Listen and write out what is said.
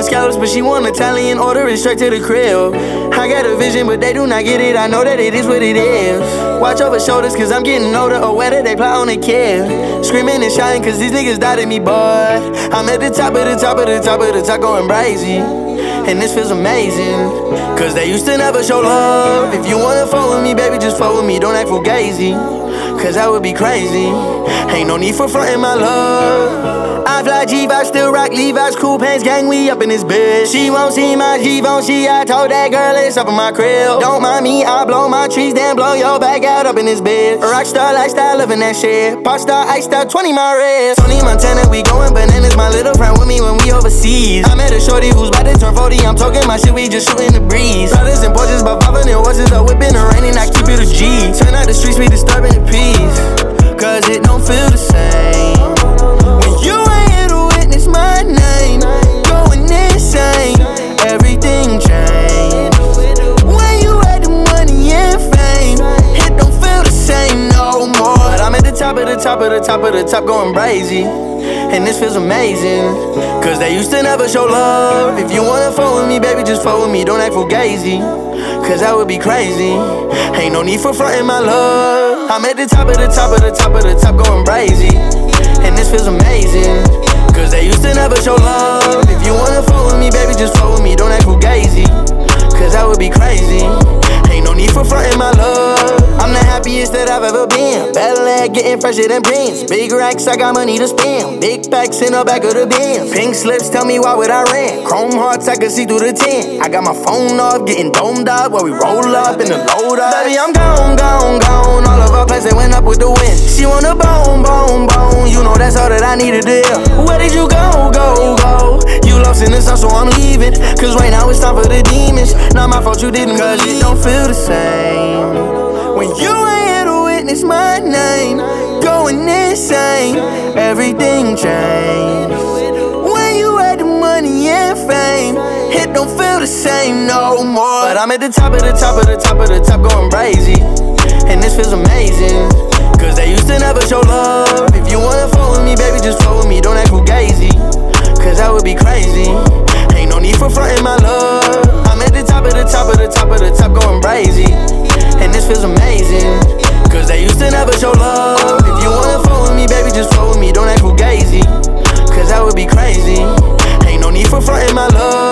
and scallops, but she want Italian, order it straight to the crib. I got a vision, but they do not get it, I know that it is what it is. Watch over shoulders, cause I'm getting older, or whether they plot on the kid. Screaming and shouting, cause these niggas doubted me, boy. I'm at the top of the top of the top of the top, going crazy. And this feels amazing, cause they used to never show love. If you wanna fuck with me, baby, just fuck with me, don't act fugazi, cause that would be crazy. Ain't no need for frontin' my love. I fly G-Vibes, still rock Levi's, cool pants, gang, we up in this bitch. She won't see my Givenchy, I told that girl it's up in my crib. Don't mind me, I blow my trees, then blow your back out up in this bitch. Rockstar lifestyle, living that shit. Pop star, iced out, 20 my wrist. Tony Montana, we going bananas, my little friend with me when we overseas. I met a shorty who's about to turn 40, I'm talking my shit, we just shooting the breeze. Brothers and Porsches, but poppin' and horses, a whip in the rain, and I keep it a G. Turn out the streets, we disturbing the peace, cause it don't feel the same when you ain't here to witness my name going insane. Everything changed when you had the money and fame. It don't feel the same no more. But I'm at the top of the top of the top of the top, going crazy. And this feels amazing, cause they used to never show love. If you wanna fuck with me, baby, just fuck with me, don't act fugazi, cause that would be crazy. Ain't no need for frontin' my love. I'm at the top of the top of the top of the top, going crazy. And this feels amazing, cause they used to never show love. If you wanna fuck with me, baby, just fuck with me, don't act fugazi, cause that would be crazy. Ain't no need for frontin' my love. I'm the happiest that I've ever been. Better leg getting fresher than pins. Big racks, I got money to spend. Big packs in the back of the Benz. Pink slips, tell me why would I rent. Chrome hearts, I can see through the tint. I got my phone off, getting domed up while we roll up in the load up. Baby, I'm gone, gone, gone. All of our plans, they went up with the wind. She wanna bone, bone, bone. You know that's all that I need to do. Where did you go, go, go? You lost in the sun, so I'm leaving. Cause right now it's time for the demons. Not my fault you didn't, cause it don't feel the same when you ain't here to witness my name going insane. Everything changed when you had the money and fame. It don't feel the same no more. But I'm at the top of the top of the top of the top, going crazy. And this feels amazing, cause they used to never show love. If you wanna fuck with me, baby, just fuck with me, don't act fugazi, cause that would be crazy. Ain't no need for frontin' my love. I'm at the top of the top of the top of the top, going crazy. And this feels amazing, cause they used to never show love. If you wanna fuck with me, baby, just fuck with me, don't act fugazi, cause that would be crazy. Ain't no need for frontin' my love.